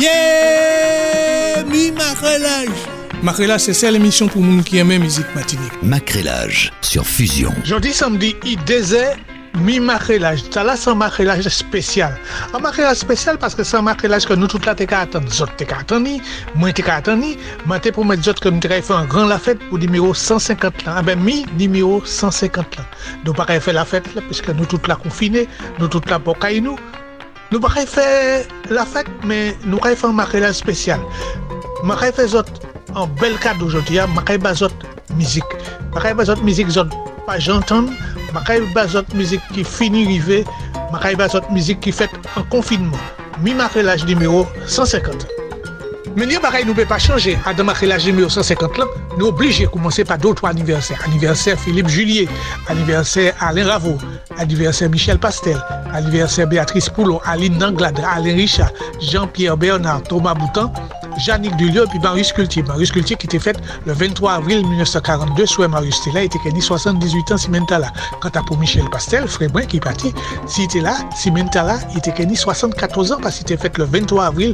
Yeah! Mi Macrelage! Macrelage, c'est celle l'émission pour moun qui aime musique matinique. Macrelage sur Fusion. Jeudi, samedi, il désert mi macrelage. Ça là, c'est un macrelage spécial. Un macrelage spécial parce que c'est un macrelage que nous tout là, t'es qu'à attendre. Zot t'es qu'à attendre, moi t'es qu'à attendre. Moi t'es pour mettre zot que nous t'es fait un grand la fête pour numéro 150 là. Ah ben, mi numéro 150 là. Nous pas faire la fête là, puisque nous tout là confinés, nous tout là pour cailler nous. Nous pas faire la fête, mais nous pas faire un macrelage spécial. Moi fait zot en bel cadre aujourd'hui, je vais musique. Je vais musique, pas j'entends. Je vais musique qui finit arriver. Je vais musique qui fait en confinement. Mi macrelage numéro 150. Mais nous ne pouvons pas changer. À de macrelage numéro 150, nous sommes obligés de commencer par d'autres anniversaires. Anniversaire Philippe Julier, anniversaire Alain Ravo, anniversaire Michel Pastel, anniversaire Béatrice Poulon, Aline Nanglade, Alain Richard, Jean-Pierre Bernard, Thomas Boutan, Jannick Dulio et puis Marius Cultier. Marius Cultier qui était fait le 23 avril 1942, soit Marius était là, il était né 78 ans, Cimentala. Quant à pour Michel Pastel, Frébrun qui est parti, s'il était là, Cimentala, il était né 74 ans parce qu'il était fait le 23 avril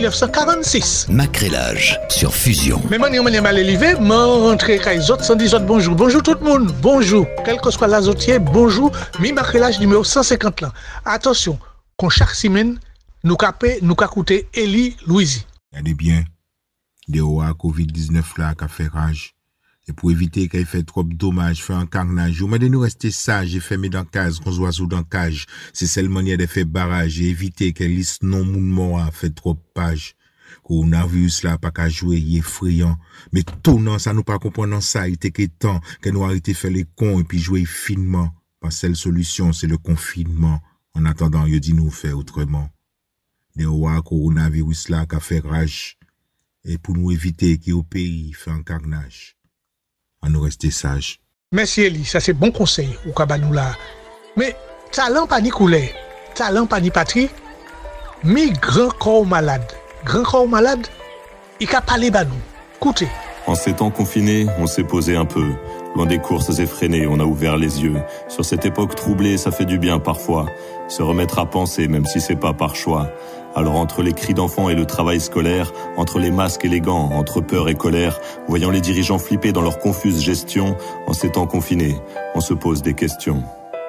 1946. Macrelage sur Fusion. Mais moi, je mal élevé, je rentre avec les autres sans dire bonjour. Bonjour tout le monde, bonjour. Quel que soit la zotier, bonjour. Mi macrelage numéro 150 là. Attention, qu'on chaque semaine, nous capé, nous écouter Eli Louisi. Regardez bien, des rois Covid-19 là qui a fait rage. Et pour éviter qu'il fait trop de dommages, faire un carnage, ou de nous rester sages et fermer dans la case, qu'on soit sous dans la cage. C'est seulement manière de faire barrage et éviter que liste non moun mort a fait trop de pages. Coronavirus là, pas qu'à jouer, il est effrayant. Mais tout non, ça nous pas comprendre ça, il était temps que nous arrêter faire les cons et puis jouer finement. Parce que la solution, c'est le confinement. En attendant, il dit nous faire autrement. Des rois coronavirus là qui a fait rage. Et pour nous éviter qu'au pays fait un carnage. On nous rester sages. Merci Eli, ça c'est bon conseil au cabanou là. Mais talent pas ni couleur, talent pas ni patrie. Mi grand corps malade. Grand corps malade, il a parlé bah nous. Écoutez. En ces temps confinés, on s'est posé un peu. Loin des courses effrénées, on a ouvert les yeux. Sur cette époque troublée, ça fait du bien parfois. Se remettre à penser, même si c'est pas par choix. Alors entre les cris d'enfants et le travail scolaire, entre les masques et les gants, entre peur et colère, voyant les dirigeants flipper dans leur confuse gestion, en ces temps confinés, on se pose des questions.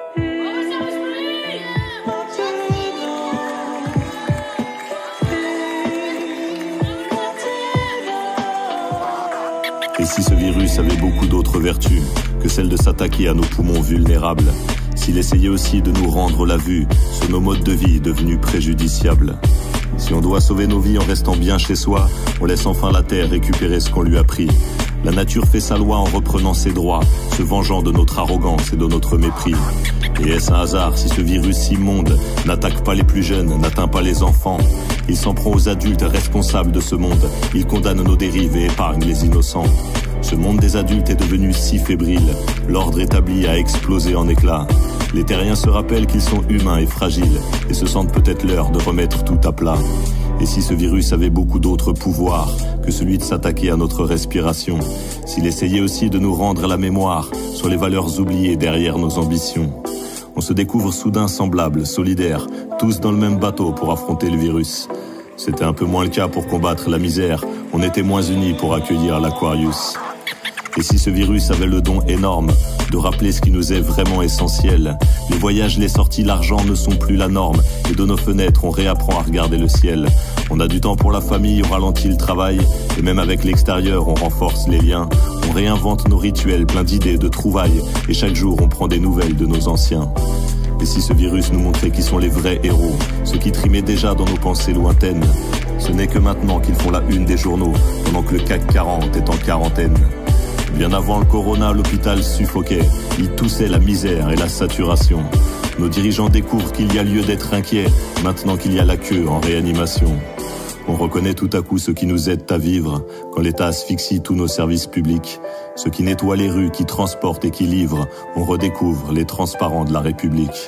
Et si ce virus avait beaucoup d'autres vertus que celle de s'attaquer à nos poumons vulnérables, s'il essayait aussi de nous rendre la vue sur nos modes de vie devenus préjudiciables. Si on doit sauver nos vies en restant bien chez soi, on laisse enfin la terre récupérer ce qu'on lui a pris. La nature fait sa loi en reprenant ses droits, se vengeant de notre arrogance et de notre mépris. Et est-ce un hasard si ce virus immonde n'attaque pas les plus jeunes, n'atteint pas les enfants? Il s'en prend aux adultes responsables de ce monde. Il condamne nos dérives et épargne les innocents. Ce monde des adultes est devenu si fébrile. L'ordre établi a explosé en éclats. Les terriens se rappellent qu'ils sont humains et fragiles et se sentent peut-être l'heure de remettre tout à plat. Et si ce virus avait beaucoup d'autres pouvoirs que celui de s'attaquer à notre respiration, s'il essayait aussi de nous rendre la mémoire sur les valeurs oubliées derrière nos ambitions, on se découvre soudain semblables, solidaires, tous dans le même bateau pour affronter le virus. C'était un peu moins le cas pour combattre la misère, on était moins unis pour accueillir l'Aquarius. Et si ce virus avait le don énorme de rappeler ce qui nous est vraiment essentiel, les voyages, les sorties, l'argent ne sont plus la norme. Et de nos fenêtres, on réapprend à regarder le ciel. On a du temps pour la famille, on ralentit le travail. Et même avec l'extérieur, on renforce les liens. On réinvente nos rituels, plein d'idées, de trouvailles. Et chaque jour, on prend des nouvelles de nos anciens. Et si ce virus nous montrait qui sont les vrais héros, ceux qui trimaient déjà dans nos pensées lointaines, ce n'est que maintenant qu'ils font la une des journaux, pendant que le CAC 40 est en quarantaine. Bien avant le corona, l'hôpital suffoquait. Il toussait la misère et la saturation. Nos dirigeants découvrent qu'il y a lieu d'être inquiets, maintenant qu'il y a la queue en réanimation. On reconnaît tout à coup ceux qui nous aident à vivre, quand l'État asphyxie tous nos services publics. Ceux qui nettoient les rues, qui transportent et qui livrent. On redécouvre les transparents de la République.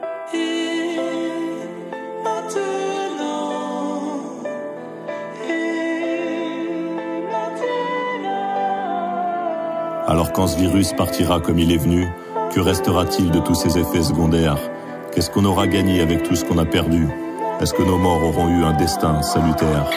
Alors quand ce virus partira comme il est venu, que restera-t-il de tous ses effets secondaires? Qu'est-ce qu'on aura gagné avec tout ce qu'on a perdu? Est-ce que nos morts auront eu un destin salutaire?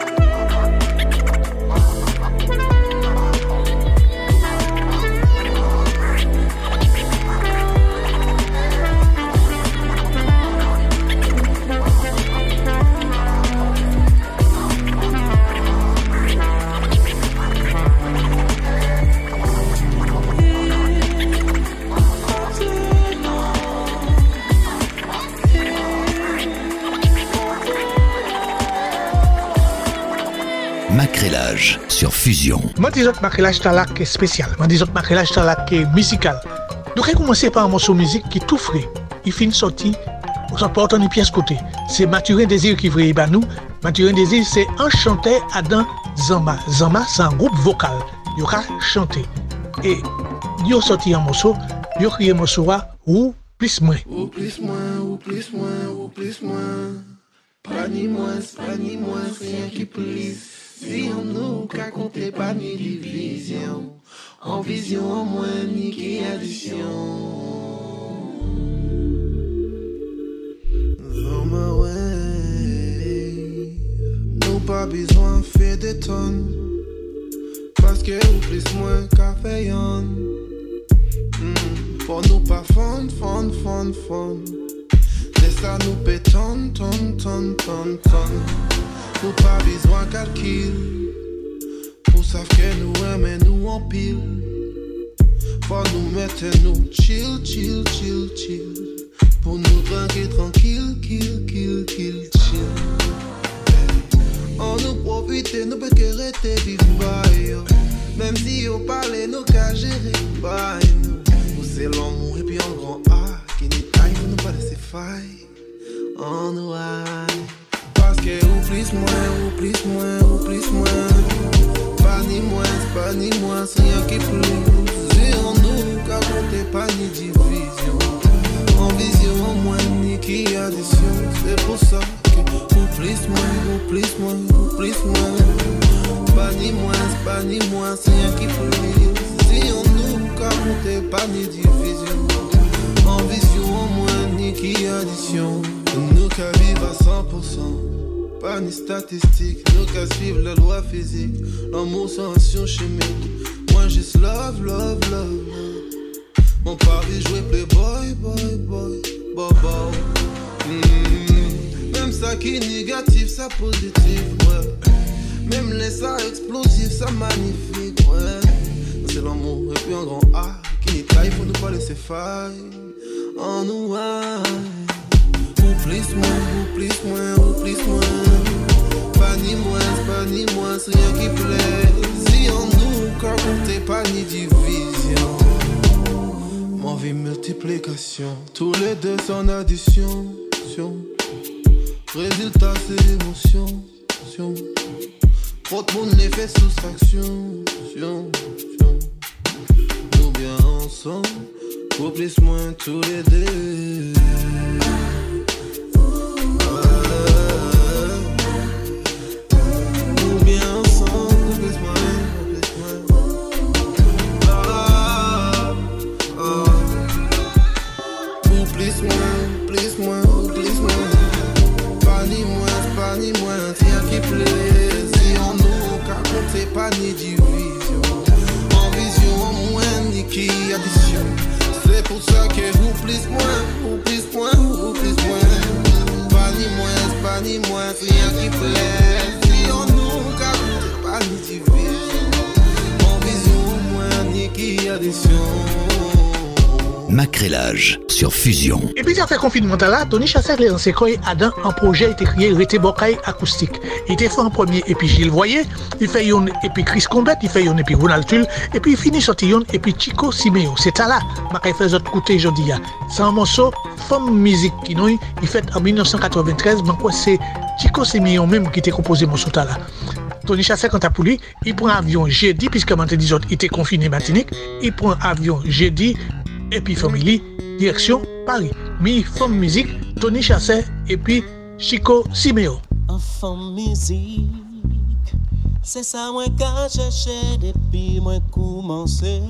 Macrélage sur Fusion. Moi, dis autres macrélage là qui est spécial. Moi, dis autres macrélage là qui est musical. Donc, on commencer par un morceau de musique qui est tout frais. Il finit sorti, on s'en porte en pièce côté. C'est Mathurin Désir qui veut y nous. Mathurin Désir, c'est un chanteur Adam Zama. Zama, c'est un groupe vocal. Il a chanté. Et il a sorti un morceau, il a crié un morceau ou plus moins. Ou plus moins, ou plus moins, ou plus moins. Pas ni moins, rien qui plus. Si on nous qu'a compté pas ni division, en vision en moins ni qui addition. On my way, nous pas besoin faire des tonnes, parce que ou plus moins qu'a fait yon. Pour nous pas fun. Laisse ça nous pétonne, tonne. Nous pas besoin calcul, pour savoir que nous aimons nous en pile. Pour nous mettre nous chill. Pour nous tranquille, chill. On nous profite, nous peut que rester vivre. Même si on parle, nous qu'à gérer. Nous c'est l'amour et puis en grand A, qui n'est taille, nous pas laisser faille. On nous aille. Parce que ou plus moins. Pas ni moins, c'est rien qui plus. Si on nous qu'à compter pas ni division. En vision en moins ni qui addition. C'est pour ça que ou plus moins. Pas ni moins, c'est rien qui plus. Si on nous qu'à compter pas ni division. En vision en moins ni qui addition. Nous qu'à vivre à 100%. Pas ni statistique, nous qu'à suivre la loi physique. L'amour sans action chimique. Moi juste love. Mon pari jouer playboy. Même ça qui est négatif, ça positif, ouais. Même les ça explosif, ça magnifique, ouais. C'est l'amour et puis un grand A qui n'est taille pour ne pas laisser faille. En nous ou plus moins. Pas ni moins, c'est rien qui plaît. Si on nous qu'à compter pas ni division. Mon vie multiplication, tous les deux en addition. Résultat c'est émotion. Trop de monde les fait soustraction. Nous bien ensemble, ou plus moins tous les deux. Pas ni division, en vision en moins ni qui addition. C'est pour ça que ou plus moins. Pas ni moins, c'est rien qui plaît. Si on nous capte pas ni division, en vision en moins ni qui addition. Macrélage sur Fusion. Et puis, ça fait confinement là, Tony Chasset l'a lancé quoi Adam, un projet était créé Rete Bokay acoustique. Il était fait en premier, et puis Gilles Voyer, il fait yon, et puis Chris Combet, il fait yon, et puis Ronald Tull, et puis il finit sorti yon, et puis Chico Simeo. C'est là, ma fait autres côté aujourd'hui. C'est un morceau, Femme Musique, qui nous, il fait en 1993, mais quoi, c'est Chico Simeo même qui était composé morceau là. Tony Chasset, quand pour lui, il prend avion jeudi, puisque maintenant, disons, il était confiné Martinique, il prend avion jeudi, et puis Family, direction Paris. Mi Femme Musique, Tony Chasset et puis Chico Simeo. Femme Musique, c'est ça moi qu'a cherché depuis moi commencé.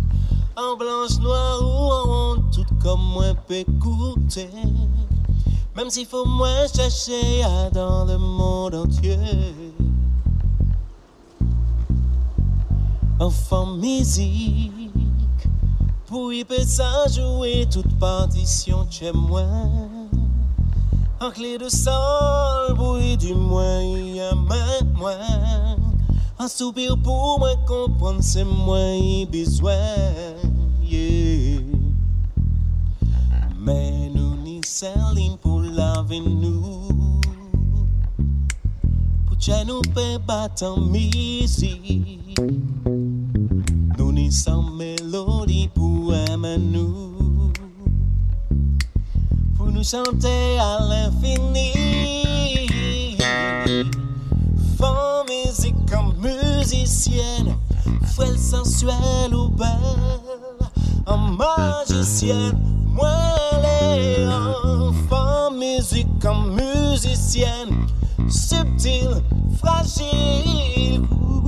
En blanche noire ou en ronde, tout comme moi peut écouter. Même s'il faut moins chercher dans le monde entier. Enfant musique, pour y peut ça jouer toute partition chez moi. En clé de sol, bruit du moins, y a moins. Un soupir pour moi comprendre, c'est moins besoin. Yeah. Mais nous n'y Céline pour laver nous. Pour que nous peut battre en musique. Nous n'y sommes mélodie pour aimer nous. Pour nous chanter à l'infini. Femme musique comme musicienne, frêle sensuelle ou belle, en magicienne, moi les femme musique comme musicienne, subtile, fragile.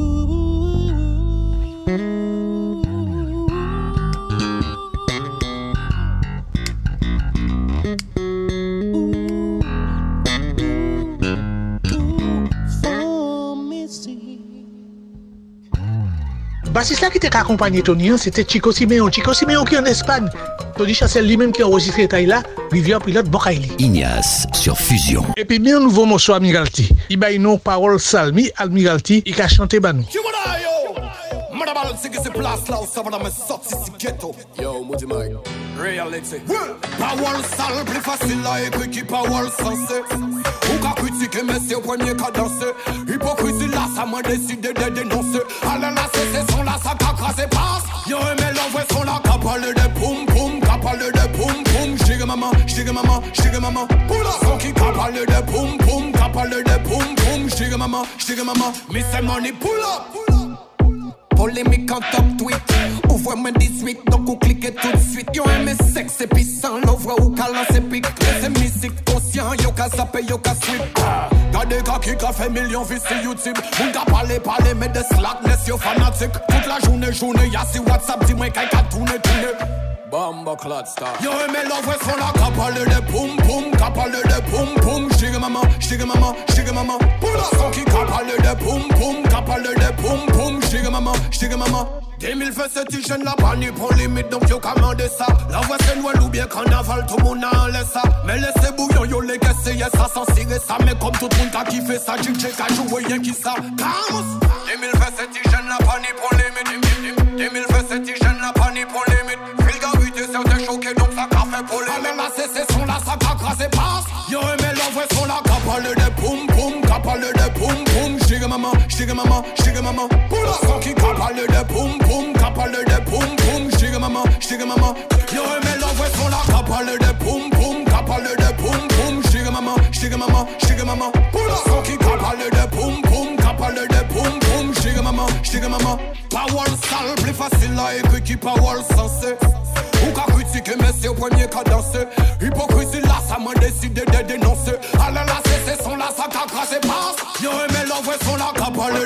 Bassiste là qui t'a accompagné Tony, c'était Chico Simeon. Chico Simeon qui est en Espagne. Tony Chassel lui-même qui a enregistré taille là, Rivière Pilote Bokaili. Ignace sur Fusion. Et puis bien nouveau morceau Admiralty. Il a une parole salmi Admiralty, il a chanté banou. Yo, Moody Mike, reality. Parole sale, plus facile à écrire qui parole sensée. Ou qu'à critiquer, mais c'est au premier qu'à danser. Hypocrisie là, ça m'a décidé de dénoncer. Allez là, c'est son là, ça qu'a crasé passe. Yo, mais l'envoi son là, qu'a parlé de poum poum, qu'a parlé de poum poum. J'digue maman, j'digue maman, j'digue maman. Poula, son qui qu'a parlé de poum poum, qu'a parlé de poum poum. J'digue maman, mais c'est money, poula. Polémique en top tweet. Ouvre-moi 18, donc ou cliquez tout de suite. Yo aimé sexe et puissant, l'ouvre ou qu'à lancer pique. C'est musique conscient, yo qu'à saper, yo qu'à sweep. Gardez qu'à qui a fait millions vues sur YouTube. Moun qu'à parler, mais de slackness, yo fanatique. Toute la journée, y'a si WhatsApp, dis-moi qu'à tourner. Bamba clad star. Yo aimé l'ouvre son là, qu'à parler de poum poum, qu'à parler de poum poum. J'digue maman. Pour la son qui qu'à parler de poum poum, qu'à parler de poum poum. J'digue maman. 2027, tu jeune la panique pour limite, donc yo commande ça. La voix c'est noël ou bien carnaval, tout le monde en laisse ça. Mais laissez bouillon, yo les caisses, yes, ça sans cirer ça. Mais comme tout le monde a kiffé ça, j'ai qu'à jouer, rien qui ça. Camus 2027, tu jeune la panique pour limite. 2027, tu jeune la panique pour limite. Vulgarité, c'est choqué, donc ça qu'a fait pour les. Allez, là, c'est son là, ça qu'a crasé passe. Yo, mais l'envoi son là, qu'a parlé de poum poum, qu'a parlé de poum poum. J'digue maman. Pour la son qui qu'a parlé de poum poum, qu'a parlé de poum poum. J'digue maman. Yo, mais l'envoi son là, qu'a parlé de poum poum, qu'a parlé de poum poum. J'digue maman. Pour la son qui qu'a parlé de poum poum, qu'a parlé de poum poum. J'digue maman. Parole sale, plus facile à écrire qui parole sensée. Ou qu'à critiquer, mais c'est au premier qu'à danser. Hypocrisie là, ça m'a décidé de dénoncer. Allez là, c'est son là, ça qu'a crasé passe. Yo, mais l'envoi son là, qu'a parlé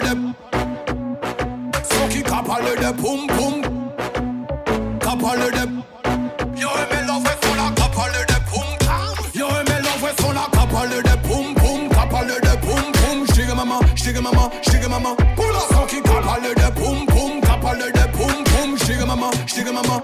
de. Son qui qu'a parlé de poum poum. Qu'a parlé de. Yo, mais l'envoi son là, qu'a parlé de poum. Yo, mais l'envoi son là, qu'a parlé de poum poum. Qu'a parlé de poum poum. J'digue maman. Pour la son qui qu'a parlé de poum poum. Qu'a parlé de poum poum. J'digue maman.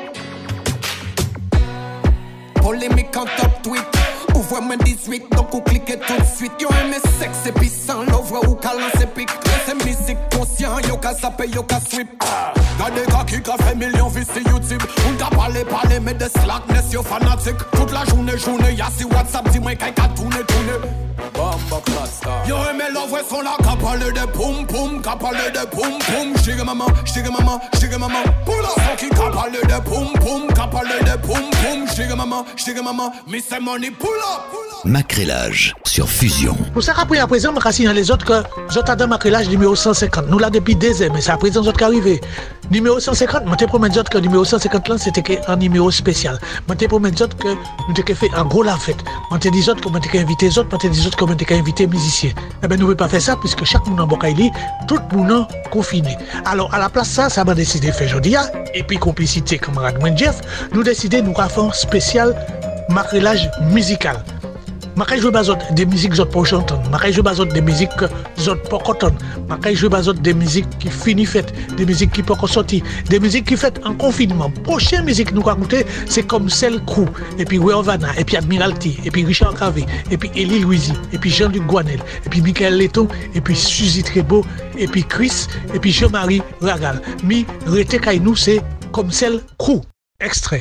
Polémique en top tweet. Ouvre-moi 18, donc ou cliquez tout de suite. Yo aimé sexe et puissant, l'ouvre ou qu'à lancer pique. C'est musique conscient, yo qu'à saper, yo qu'à sweep. Gardez qu'à qui a fait millions vues sur YouTube. On t'a parlé, mais de slackness, yo fanatique. Toute la journée, y'a si WhatsApp, dis-moi qu'à tourner. Bamba clad star. Yo aimé l'ouvre son là, qu'à parler de poum poum, qu'à parler de poum poum. J'digue maman. Pour la son qui qu'a parlé de poum poum, qu'à parler de poum poum. J'digue maman. Mais c'est money pull up. Macrélage sur Fusion. Pour ça qu'après à présent, je vais les autres que j'entends dans Macrélage numéro 150. Nous là depuis 2 ans, mais c'est à présent qui arrivé. Numéro 150, je te promets que numéro 150 là, c'était un numéro spécial. Je te promets que nous avons fait un gros la fête. Je te dis que nous avons invité les autres, je te dis que nous avons invité les musiciens. Eh bien, nous ne pouvons pas faire ça puisque chaque monde en Bokaili, tout le monde est confiné. Alors, à la place de ça m'a décidé de faire aujourd'hui. Et puis, complicité, camarade Jeff, nous décidons de nous faire un spécial Macrélage musical. Je joue des musiques que pas chanter. Je joue des musiques que pas entendre. Je joue des musiques qui finissent faites, des musiques qui pas sortir, des musiques qui faites en confinement. Prochaine musique nous écouter, c'est comme celle Crew, et puis Weovana, et puis Admiralty, et puis Richard Cavé, et puis Elie Louisi, et puis Jean-Luc Guanel, et puis Michael Letton, et puis Suzy Trébeau, et puis Chris, et puis Jean-Marie Ragal. Mi Rete Kainou, c'est comme celle Crew. Extrait.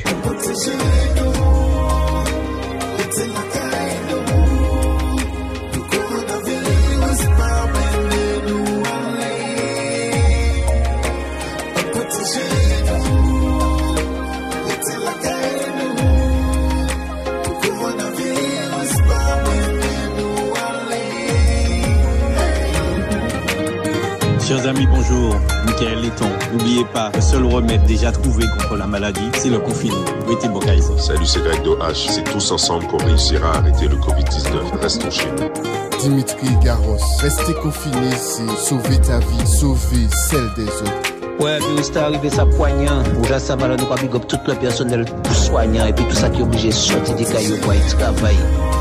Chers amis, bonjour. Michael Letton. N'oubliez pas, le seul remède déjà trouvé contre la maladie, c'est le confinement. Restez Bokaïs. Salut, c'est Greg de H. C'est tous ensemble qu'on réussira à arrêter le Covid-19. Restons chez nous. Dimitri Garros. Rester confiné, c'est sauver ta vie, sauver celle des autres. Ouais, puis c'est arrivé ça poignant. Déjà, ça va, nous pas big up tout le personnel pour soignant. Et puis tout ça qui est obligé de sortir des cailloux pour aller travailler.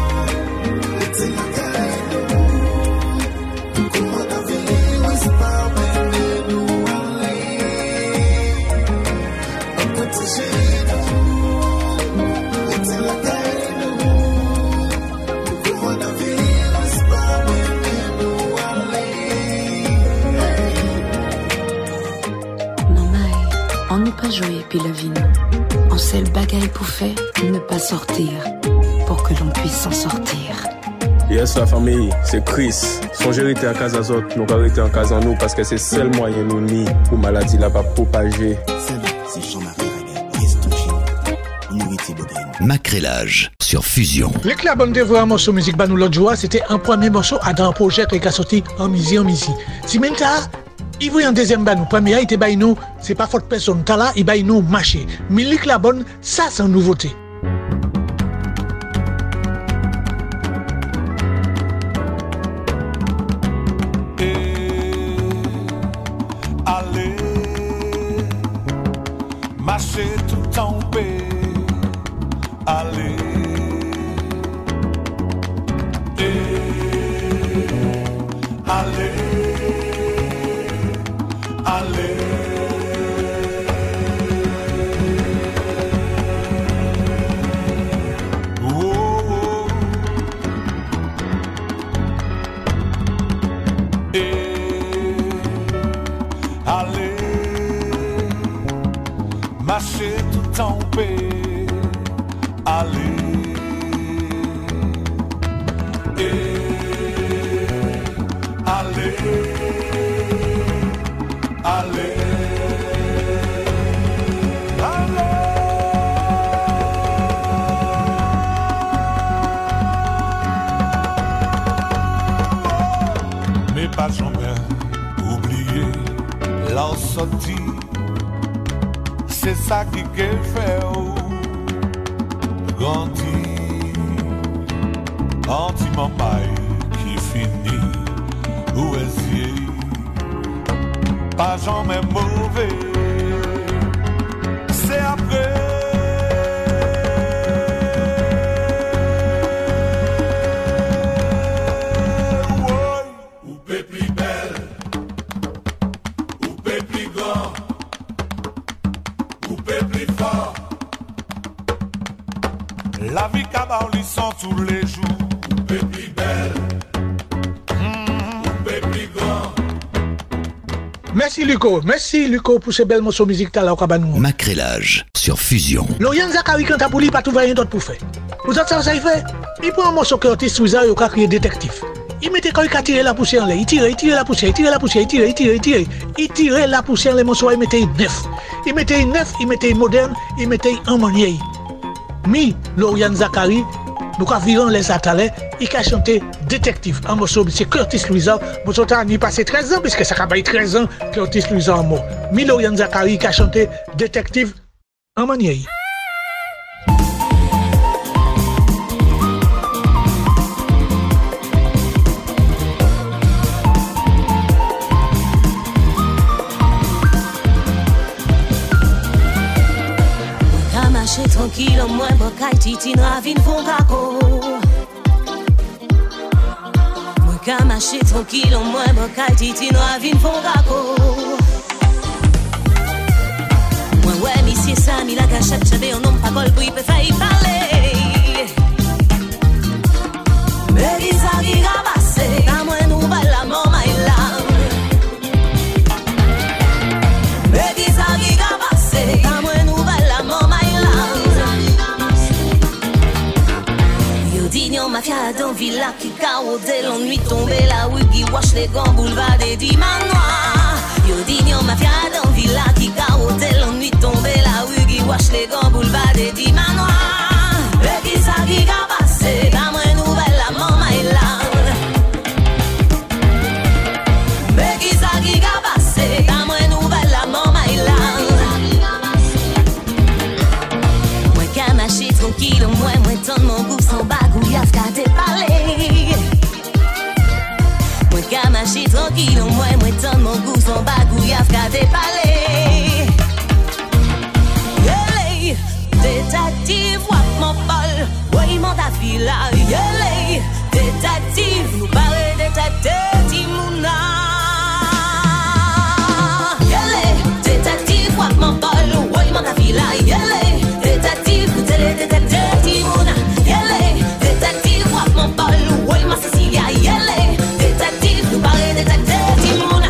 On n'est pas joué puis la vie nous. On sait le bagaille pour faire, ne pas sortir, pour que l'on puisse s'en sortir. Yes, la famille, c'est Chris. Songez rester en casa zot, nous arrêter en casa nous parce que c'est seul moyen nous ni pour maladie là pas propager. Salut, c'est Jean-Marie Ragal. Restons chez nous. On hérite Bogaine. Macrélage sur Fusion. L'éclat bonne de un morceau musique bah nous l'autre joie, c'était un premier morceau à dans un projet qui a sorti en misi. Si même ça, il voit un deuxième bah nous, premier il te bah nous, c'est pas faute personne, t'as là il bah nous marché. Mais l'éclat bonne, ça c'est une nouveauté. Marcher tout en paix, allez, allez, allez. Oh, oh. Allez. Marcher tout en paix, allez, allez, allez, mais pas jamais oublier la sortie. C'est ça qui fait grandir anti-maman qui finit où est pas jamais mauvais, c'est après. La vie qu'à sont tous les jours. Coupé plus belle, coupé plus grand. Merci Luco pour ces belles morceaux musique t'as là au cabanon. Macrélage sur Fusion. Lauriane Zakari quand t'as pouli pas tout rien d'autre pour faire. Vous autres ça il fait. Il prend un morceau que Otis Louisa et au crier détective. Il mettait quand il tirait la poussière en l'air, il tirait la poussière, il tirait la poussière les morceaux, il mettait neuf. Il mettait neuf, il mettait moderne, il mettait en manière. Mi Lauriane Zakari, nous avons les attalés, il a chanté Détective en morceau, c'est Curtis Louisa. Vous avez passé 13 ans, puisque ça a passé 13 ans, Curtis Louisa en mot. Mi Lauriane Zakari qui a chanté Détective en manière. Tranquille, moi, Bokaï, Titine, Ravine, Fongaco. qu'à marcher tranquille, au moins, moi, Titi, nous avons une fongaco. Moi, ouais, monsieur Sam, il a gâché, j'avais un nom pas col pour y faire parler. Mais ils arrivent à passer, à moi, nous, va la mort, my love. Mais ils arrivent à passer, à moi, nous, va la mort, my love. Yo, dignon, mafia, dans villa, qui carotte, l'ennui tombé, la rue, qui wash les grands boulevards des dimanois. Yo, dignon, mafia, dans villa, qui carotte, l'ennui tombé, la rue, qui wash les grands boulevards des dimanois. Mais ils arrivent à passer, à moi, nous, va la mort, my love. Mais ils arrivent à passer, à moi, nous, va la mort, my love. Moi, qu'à marcher tranquille, moi, tendre mon goût sans bagouille, à fâter parler. Moi, qu'à marcher tranquille, moi, tendre mon goût sans bagouille, à fâter parler. Yeley, détective, wap mon bol, ouais, mon ta fille là. Yeley, détective, nous parlez détective, Timouna. Yeley, détective, wap mon bol, ouais, mon ta fille là. Yeley, détective, vous télé détective, Timouna. Yeley, détective, wap mon bol, ouais, ma Cecilia. Yeley, détective, nous parlez détective, Timouna.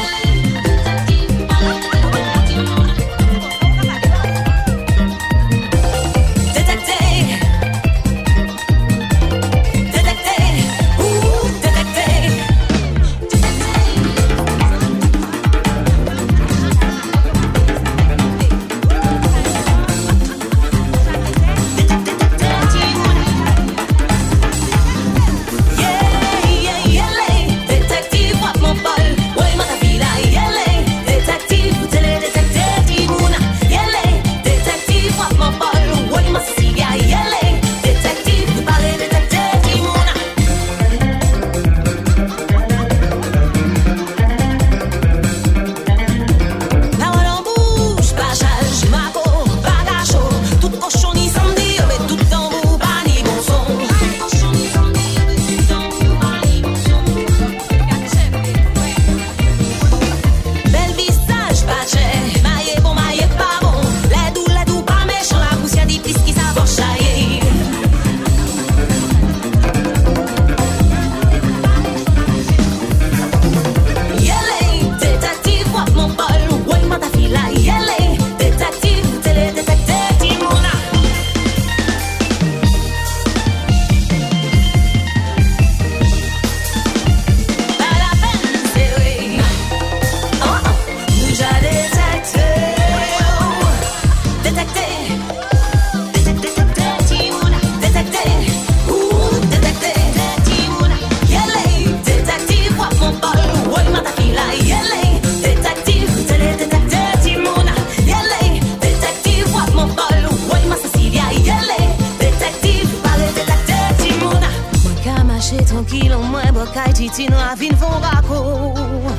Titi nous a vin font raccord.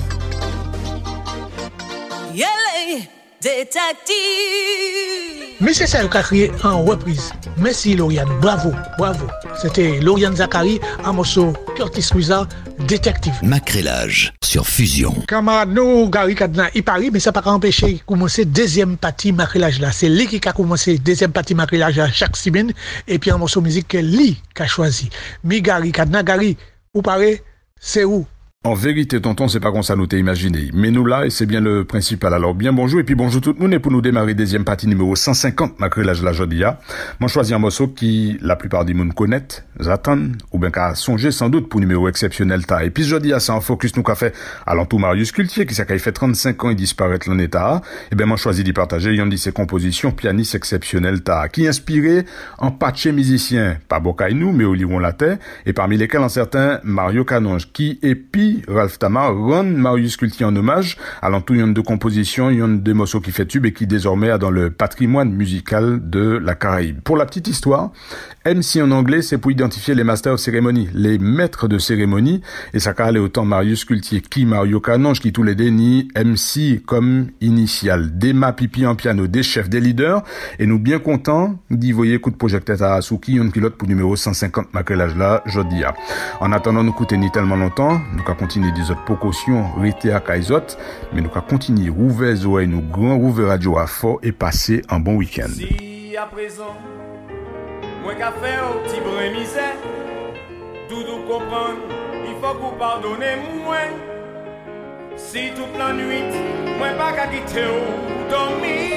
Yeley, détective. Monsieur Sayo a crié en reprise. Merci Lauriane, bravo, bravo. C'était Lauriane Zachary, un morceau Curtis Wizard, détective. Macrélage sur Fusion. Camarade nous, Gary Kadna, il parie, mais ça n'a pas empêché de commencer deuxième partie macrélage là. C'est lui qui a commencé deuxième partie macrélage à chaque semaine. Et puis un morceau musique que lui qui a choisi. Mais Gary Kadna, Gary, où paraît, c'est où? En vérité, tonton, c'est pas comme ça nous t'ai imaginé. Mais nous là, et c'est bien le principal. Alors, bien bonjour, et puis bonjour tout le monde, et pour nous démarrer deuxième partie numéro 150, macrélage la jodia. Moi, choisi un morceau qui, la plupart des monde connaissent, Zatan, ou bien qu'à songer sans doute pour numéro exceptionnel ta. Et puis, jodia, c'est un focus nous qu'a fait à l'entour Marius Cultier, qui s'est fait 35 ans et disparaît en état. Et ben, moi, choisi d'y partager, y'en dit ses compositions, pianiste exceptionnel ta, qui inspiré en patché musicien, pas Bocaïnou, mais Oliron Latin, et parmi lesquels un certain Mario Canonge, qui, et puis, lui, Ralph Tama, rend Marius Kulti en hommage, à l'entour de compositions, une de morceaux qui fait tube et qui désormais est dans le patrimoine musical de la Caraïbe. Pour la petite histoire, MC en anglais, c'est pour identifier les Masters of Ceremony, les maîtres de cérémonie, et ça carale autant Marius Kulti qui Mario Canonge, qui tous les deux ni MC comme initial. Des ma pipi en piano, des chefs, des leaders, et nous bien contents d'y voyer coup de projecteur à Asuki, une pilote pour numéro 150 maquillage là, jodia. En attendant, nous coûter ni tellement longtemps, nous qu'à continuer des autres précautions, rester à Kaizot, mais nous qu'à continuer rouvert oreilles, nous grand rouvert radio à fort et passer un bon week-end. Si à présent, moi qu'à faire au petit brin misère, tout comprendre, il faut que vous pardonnez moi. Si toute la nuit, moi pas qu'à quitter ou dormir,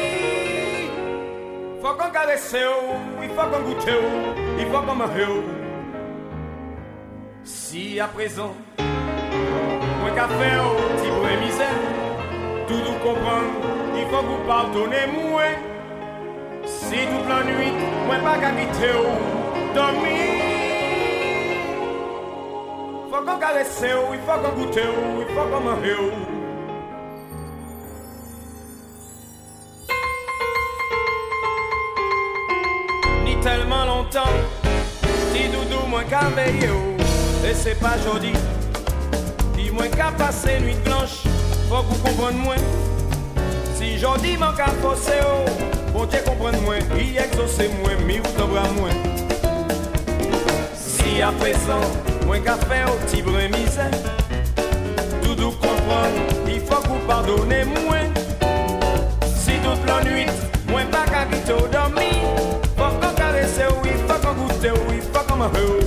faut qu'on caresse ou, il faut qu'on goûte ou, il faut qu'on mange ou. Si à présent, moi qu'à faire au petit brin misère, tout comprendre, il faut que vous pardonnez moi. Si toute la nuit, moi pas qu'à quitter ou dormir, faut qu'on caresse ou, il faut qu'on goûte ou, il faut qu'on mange ou. Ni tellement longtemps, si doudou moi qu'à veiller ou, et c'est pas jodi, qui moi qu'à passer nuit blanche, faut que vous compreniez moi. Si jodi m'en qu'à forcer ou, bon Dieu comprenne moi, il exauce moi, mi ou t'embra moi. Si à présent, moi qu'à faire au petit brin misère, tout doux comprendre, il faut que vous pardonnez moi. Si toute la nuit, moi pas qu'à quitter au dormir, faut qu'on caresse ou, il faut qu'on goûte ou, il faut qu'on mange.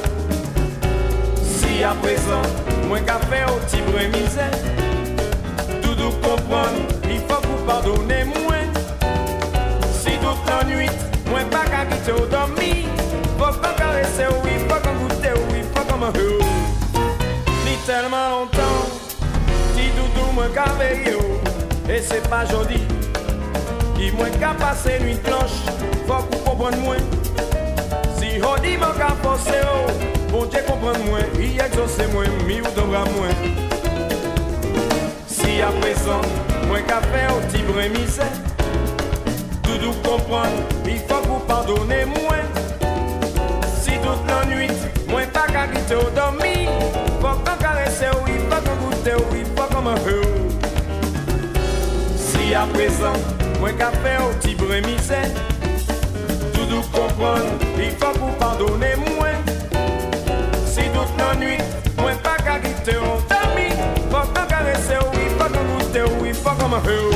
Si à présent, moi qu'à faire au petit brin misère, tout doux comprendre, il faut que vous pardonnez moi. Toute la nuit, moi pas qu'à quitter au dormir, faut qu'on caresse oui, faut qu'on goûte oui, faut qu'on mange. Ni tellement longtemps, si doudou moi qu'à veiller, et c'est pas jodi, qui moi qu'à passer nuit blanche, faut qu'on comprenne moi. Si jodi moi qu'à forcer, bon Dieu comprenne moi, il exauce moi, mi ou d'embra moi. Si à présent, moi qu'à faire au petit brin misère, tout comprendre, il faut que vous pardonnez moi. Si toute la nuit, moi pas qu'à quitter au dormir, faut qu'on caresse oui, faut qu'on goûte oui, faut qu'on mange. Si à présent, moi qu'à faire au petit brin misère, tout comprendre, il faut que vous pardonnez moi. Si toute la nuit, moi pas qu'à quitter au dormir, faut qu'on caresse oui, faut qu'on goûte oui, faut qu'on mange.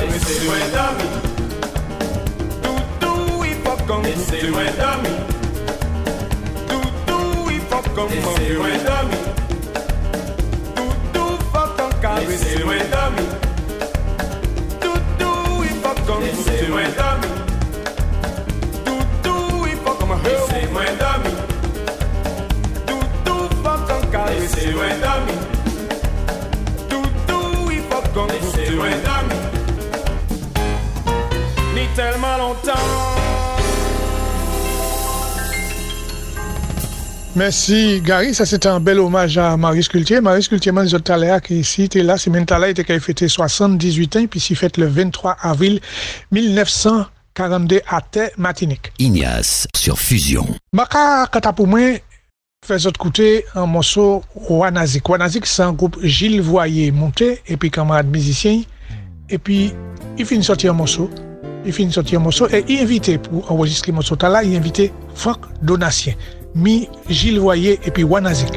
laissez-moi dormir. Toutou, il faut qu'on laissez-moi dormir. Toutou, il faut qu'on laissez-moi dormir. Toutou, faut qu'on caressez-moi dormir. Toutou, il faut qu'on laissez-moi dormir. Toutou, il faut qu'on laissez-moi dormir. Toutou, faut qu'on caressez-moi dormir. Toutou, il faut qu'on laissez-moi dormir. Ni tellement longtemps. Merci Gary, ça c'était un bel hommage à Marius Cultier. Marius Cultier, man zot talea qui ici était là, c'est même talea était qui a fêté 78 ans puis s'il fête le 23 avril 1942 à Terre Martinique. Ignace sur Fusion. Maka kata pour moi fait autre côté un morceau Wanazik. Wanazik c'est un groupe Gilles Voyer monté et puis camarade musicien et puis il finit sortir un morceau. Il finit sortir un morceau et il invité pour enregistrer le morceau là, il invité Franck Donatien. Mi Gilles Voyer et puis Wanazik.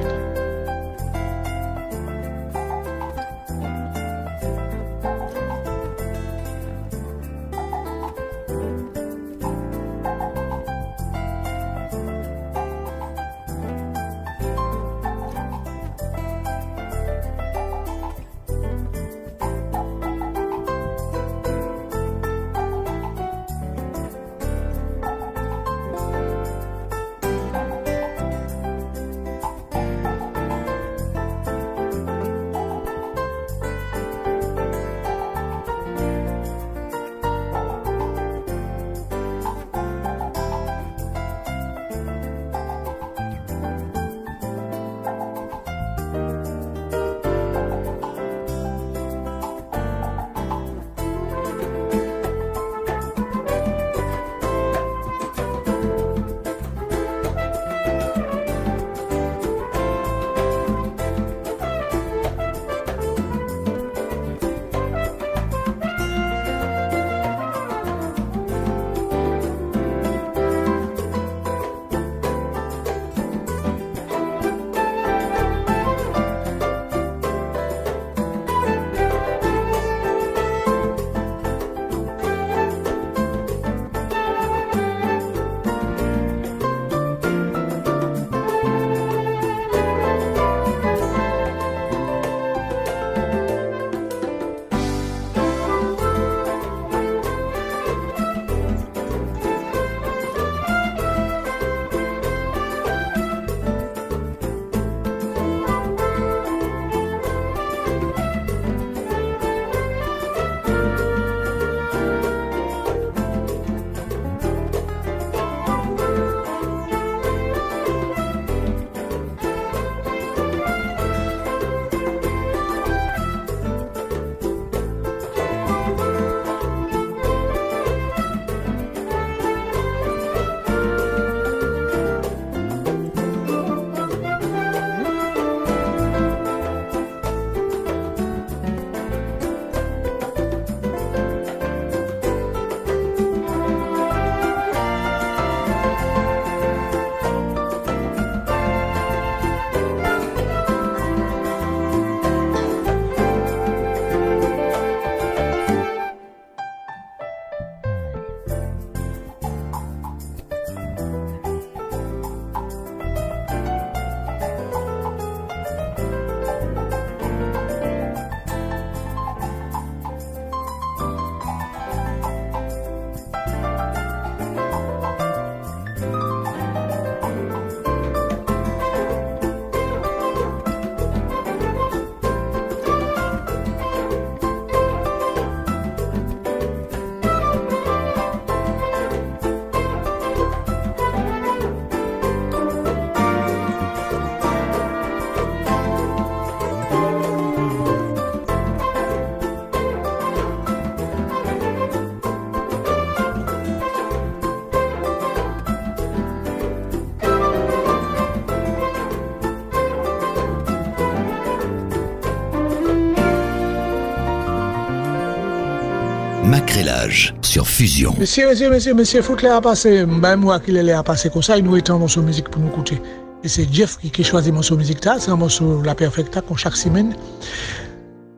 Macrélage sur Fusion. Monsieur, faut que l'air a passé, moi qui l'air a passé comme ça, il nous est un morceau de musique pour nous écouter. Et c'est Jeff qui choisit le morceau de musique, c'est un morceau La Perfecta, comme chaque semaine.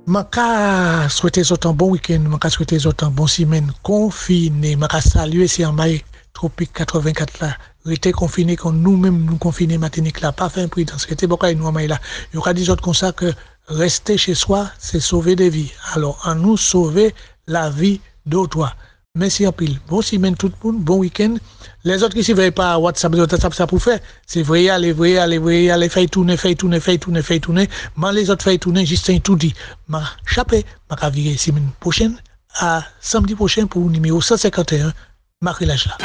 Je souhaite un bon week-end, je souhaite un bon semaine confiné, je salue si en maille tropique 84 là, rester confiné quand nous-mêmes nous confinés Martinique là, pas faire imprudence, rester beaucoup nous en maille là. Il y aura des autres comme ça que rester chez soi, c'est sauver des vies. Alors, en nous sauver la vie d'autres. Merci en pile. Bon semaine tout le monde, bon week-end. Les autres qui ne veulent pas WhatsApp, ça pour faire. C'est vrai, allez, faire tourner. Mais les autres faire tourner, Justin tout dit. Ma chapé, ma virer semaine prochaine, à samedi prochain pour le numéro 151, Macrelage là.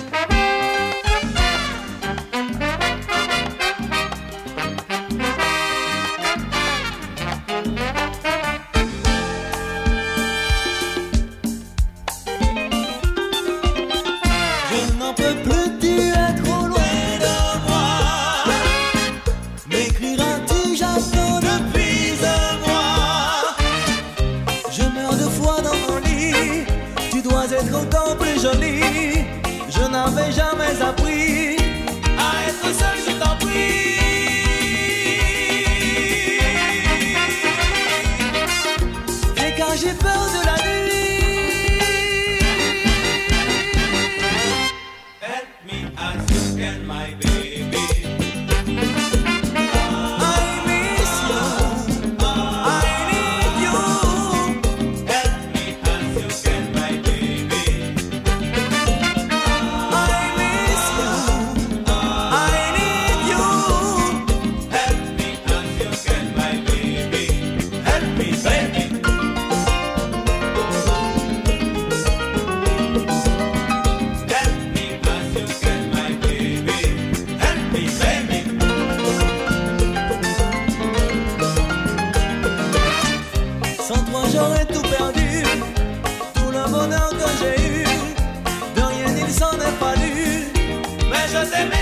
Je n'avais jamais appris à être seul, je t'en prie. Et quand j'ai peur de la nuit, help me as you can, my baby. J'aurais tout perdu, tout le bonheur que j'ai eu, de rien il s'en est fallu, mais je t'aime.